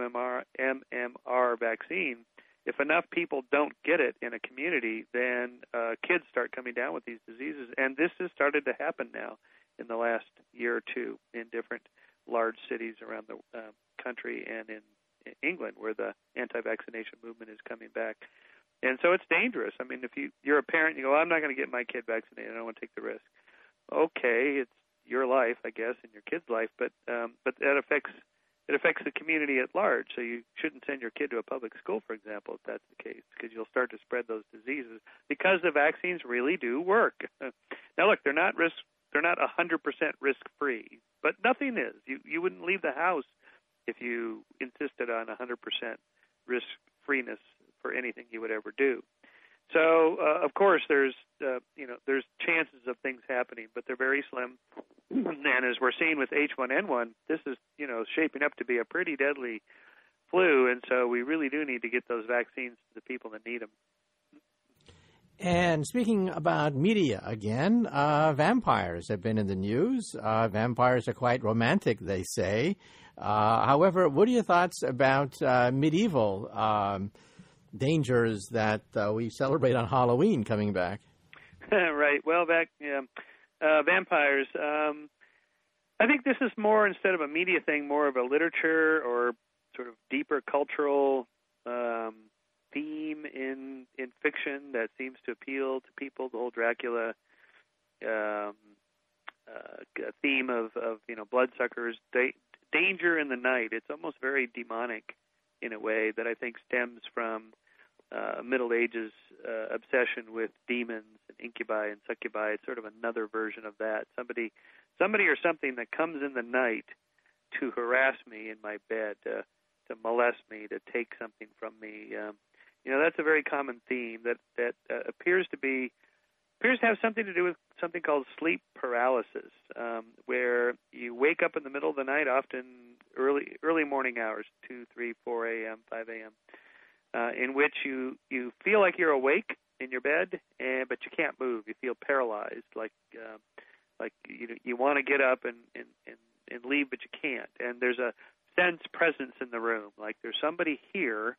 MMR vaccine, if enough people don't get it in a community, then kids start coming down with these diseases. And this has started to happen now in the last year or two in different large cities around the country and in England, where the anti-vaccination movement is coming back. And so it's dangerous. I mean, if you're a parent, you go, I'm not going to get my kid vaccinated. I don't want to take the risk. Okay, it's your life, I guess, and your kid's life, but that affects the community at large. So you shouldn't send your kid to a public school, for example, if that's the case, because you'll start to spread those diseases. Because the vaccines really do work. Now, look, they're not 100% risk-free, but nothing is. You wouldn't leave the house if you insisted on 100% risk-freeness for anything you would ever do. So, of course, there's chances of things happening, but they're very slim. And as we're seeing with H1N1, this is, shaping up to be a pretty deadly flu, and so we really do need to get those vaccines to the people that need them. And speaking about media again, vampires have been in the news. Vampires are quite romantic, they say. However, what are your thoughts about medieval dangers that we celebrate on Halloween coming back? Right. Well, vampires. I think this is more, instead of a media thing, more of a literature or sort of deeper cultural theme in fiction that seems to appeal to people. The whole Dracula theme of bloodsuckers, danger in the night. It's almost very demonic in a way that I think stems from Middle Ages obsession with demons and incubi and succubi. It's sort of another version of that. Somebody or something that comes in the night to harass me in my bed, to molest me, to take something from me. That's a very common theme that appears to have something to do with something called sleep paralysis, where you wake up in the middle of the night, often early morning hours, 2, 3, 4 a.m., 5 a.m., in which you feel like you're awake in your bed, but you can't move. You feel paralyzed, like you want to get up and leave, but you can't. And there's a sense presence in the room, like there's somebody here,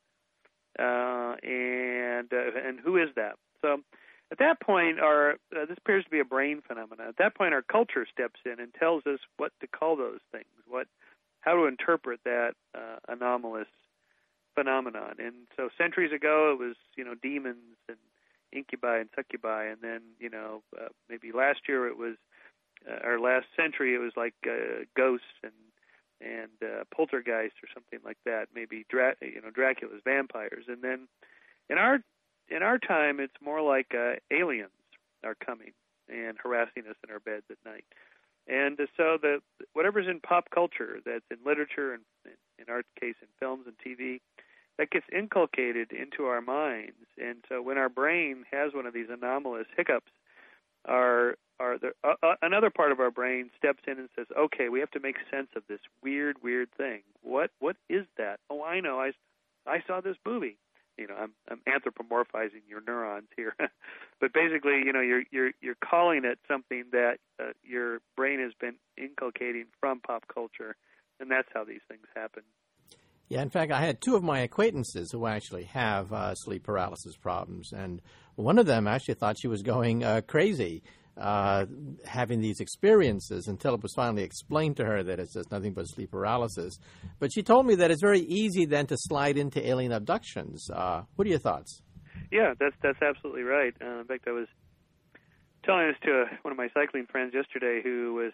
and who is that? So at that point, this appears to be a brain phenomenon. At that point, our culture steps in and tells us what to call those things, how to interpret that anomalous phenomenon. And so centuries ago, it was demons and incubi and succubi, and then maybe last year it was our last century, it was like ghosts and poltergeist or something like that. Maybe Dracula's vampires, and then in our time, it's more like aliens are coming and harassing us in our beds at night. And so whatever's in pop culture, that's in literature and in our case in films and TV, that gets inculcated into our minds. And so when our brain has one of these anomalous hiccups, another part of our brain steps in and says, okay, we have to make sense of this weird thing. What is that? Oh, I know. I saw this movie. I'm anthropomorphizing your neurons here, but basically, you're calling it something that your brain has been inculcating from pop culture, and that's how these things happen. Yeah, in fact, I had two of my acquaintances who actually have sleep paralysis problems, and one of them actually thought she was going crazy having these experiences until it was finally explained to her that it's just nothing but sleep paralysis. But she told me that it's very easy then to slide into alien abductions. What are your thoughts? Yeah, that's absolutely right. In fact, I was telling this to one of my cycling friends yesterday who's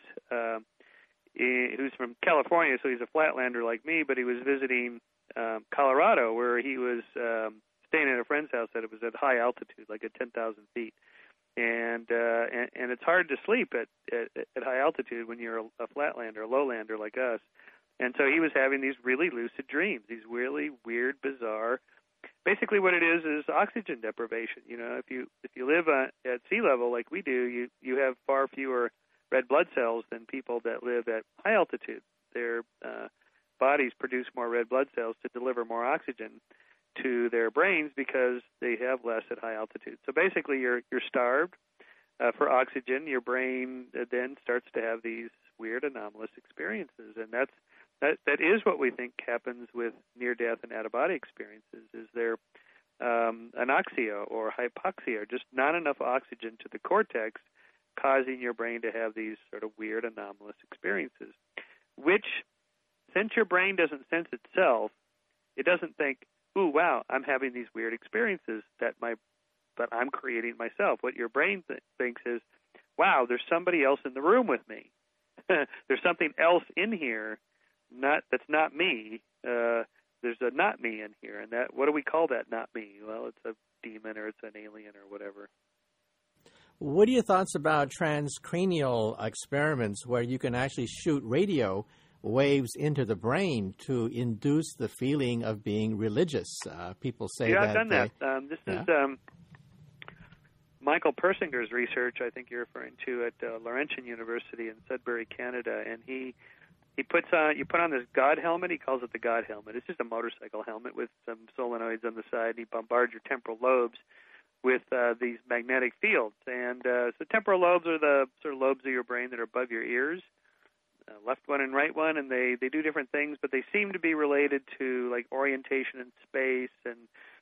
from California, so he's a flatlander like me, but he was visiting Colorado, where he was staying at a friend's house that it was at high altitude, like at 10,000 feet. And it's hard to sleep at high altitude when you're a flatlander, a lowlander like us. And so he was having these really lucid dreams, these really weird, bizarre. Basically, what it is oxygen deprivation. If you live at sea level like we do, you have far fewer red blood cells than people that live at high altitude. Their bodies produce more red blood cells to deliver more oxygen to their brains because they have less at high altitude. So basically, you're starved for oxygen. Your brain then starts to have these weird anomalous experiences, and that is what we think happens with near-death and out-of-body experiences. Is there anoxia or hypoxia, just not enough oxygen to the cortex, causing your brain to have these sort of weird anomalous experiences, which, since your brain doesn't sense itself, it doesn't think, ooh, wow, I'm having these weird experiences that I'm creating myself. What your brain thinks is, wow, there's somebody else in the room with me. There's something else in here that's not me. There's a not me in here, and what do we call that not me? Well, it's a demon or it's an alien or whatever. What are your thoughts about transcranial experiments where you can actually shoot radio waves into the brain to induce the feeling of being religious? People say that. Yeah, I've done that. This is Michael Persinger's research, I think you're referring to, at Laurentian University in Sudbury, Canada, and you put on this God helmet. He calls it the God helmet. It's just a motorcycle helmet with some solenoids on the side, and he bombards your temporal lobes with these magnetic fields. And so temporal lobes are the sort of lobes of your brain that are above your ears, left one and right one, and they do different things, but they seem to be related to like orientation in space and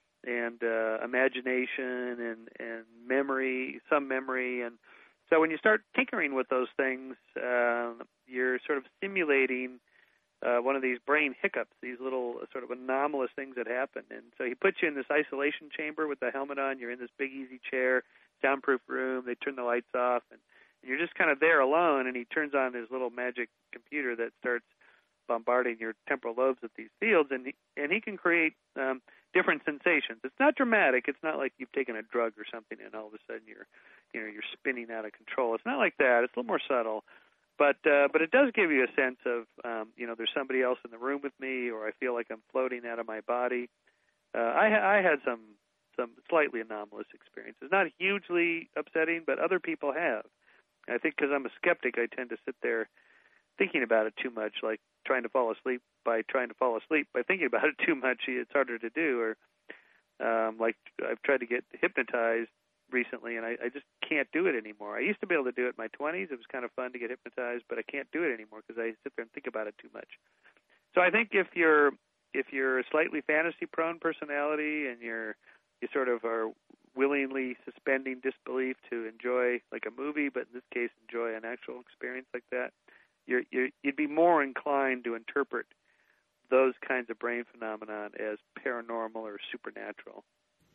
imagination and memory, some memory. And so when you start tinkering with those things, you're sort of simulating one of these brain hiccups, these little sort of anomalous things that happen. And so he puts you in this isolation chamber with the helmet on. You're in this big, easy chair, soundproof room. They turn the lights off, and you're just kind of there alone, and he turns on his little magic computer that starts bombarding your temporal lobes with these fields, and he can create different sensations. It's not dramatic. It's not like you've taken a drug or something, and all of a sudden you're spinning out of control. It's not like that. It's a little more subtle. But it does give you a sense of, there's somebody else in the room with me, or I feel like I'm floating out of my body. I had some slightly anomalous experiences, not hugely upsetting, but other people have. And I think because I'm a skeptic, I tend to sit there thinking about it too much, like trying to fall asleep by thinking about it too much. It's harder to do. Or like I've tried to get hypnotized recently, and I just can't do it anymore. I used to be able to do it in my 20s. It was kind of fun to get hypnotized, but I can't do it anymore because I sit there and think about it too much. So I think if you're a slightly fantasy-prone personality and you sort of are willingly suspending disbelief to enjoy like a movie, but in this case enjoy an actual experience like that, you'd be more inclined to interpret those kinds of brain phenomenon as paranormal or supernatural.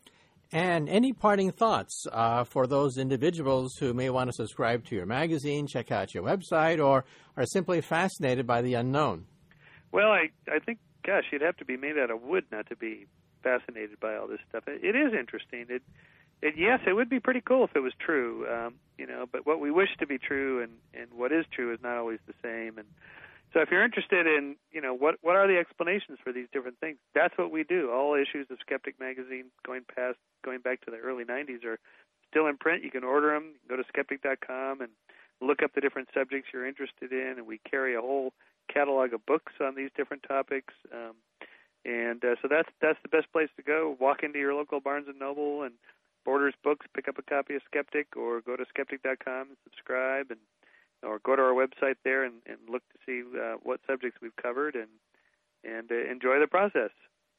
And any parting thoughts for those individuals who may want to subscribe to your magazine, check out your website, or are simply fascinated by the unknown? Well, I think, gosh, you'd have to be made out of wood not to be fascinated by all this stuff. It is interesting. Yes, it would be pretty cool if it was true, but what we wish to be true and what is true is not always the same. And so if you're interested in, what are the explanations for these different things, that's what we do. All issues of Skeptic Magazine going back to the early 90s are still in print. You can order them. You can go to skeptic.com and look up the different subjects you're interested in, and we carry a whole catalog of books on these different topics. So that's the best place to go. Walk into your local Barnes & Noble and Borders Books, pick up a copy of Skeptic, or go to skeptic.com and subscribe, or go to our website there and look to see what subjects we've covered and enjoy the process.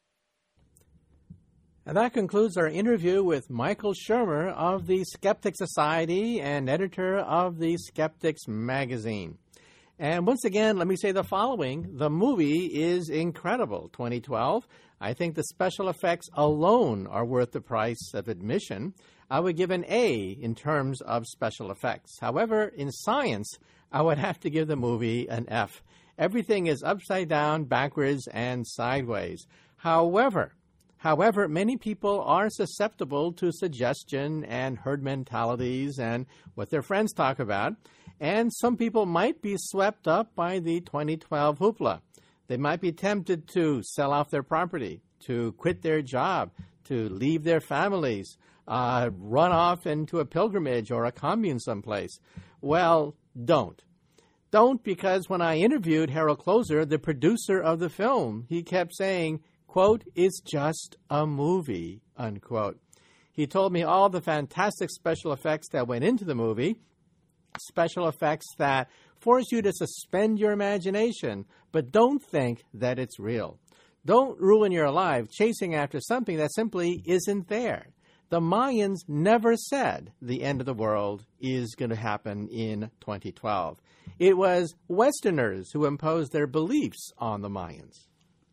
And that concludes our interview with Michael Shermer of the Skeptic Society and editor of the Skeptics Magazine. And once again, let me say the following. The movie is incredible, 2012. I think the special effects alone are worth the price of admission. I would give an A in terms of special effects. However, in science, I would have to give the movie an F. Everything is upside down, backwards, and sideways. However, many people are susceptible to suggestion and herd mentalities and what their friends talk about. And some people might be swept up by the 2012 hoopla. They might be tempted to sell off their property, to quit their job, to leave their families, run off into a pilgrimage or a commune someplace. Well, don't. Don't, because when I interviewed Harold Closer, the producer of the film, he kept saying, quote, "It's just a movie," unquote. He told me all the fantastic special effects that went into the movie, special effects that force you to suspend your imagination, but don't think that it's real. Don't ruin your life chasing after something that simply isn't there. The Mayans never said the end of the world is going to happen in 2012. It was Westerners who imposed their beliefs on the Mayans.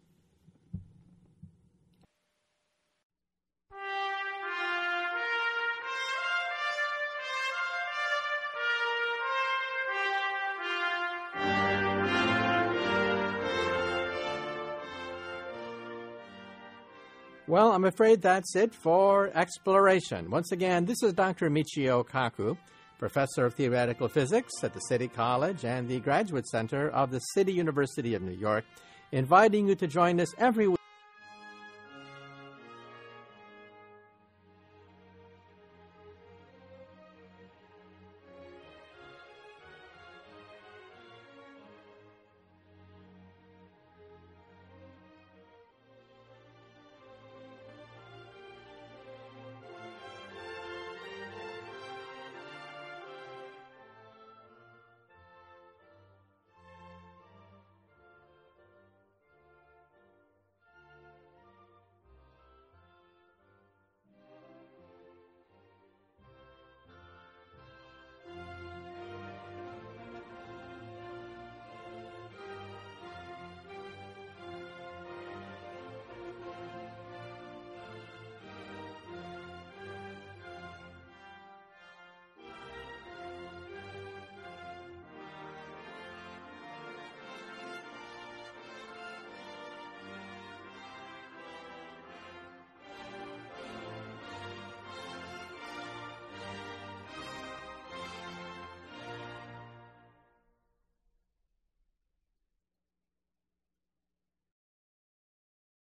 Well, I'm afraid that's it for Exploration. Once again, this is Dr. Michio Kaku, Professor of Theoretical Physics at the City College and the Graduate Center of the City University of New York, inviting you to join us every week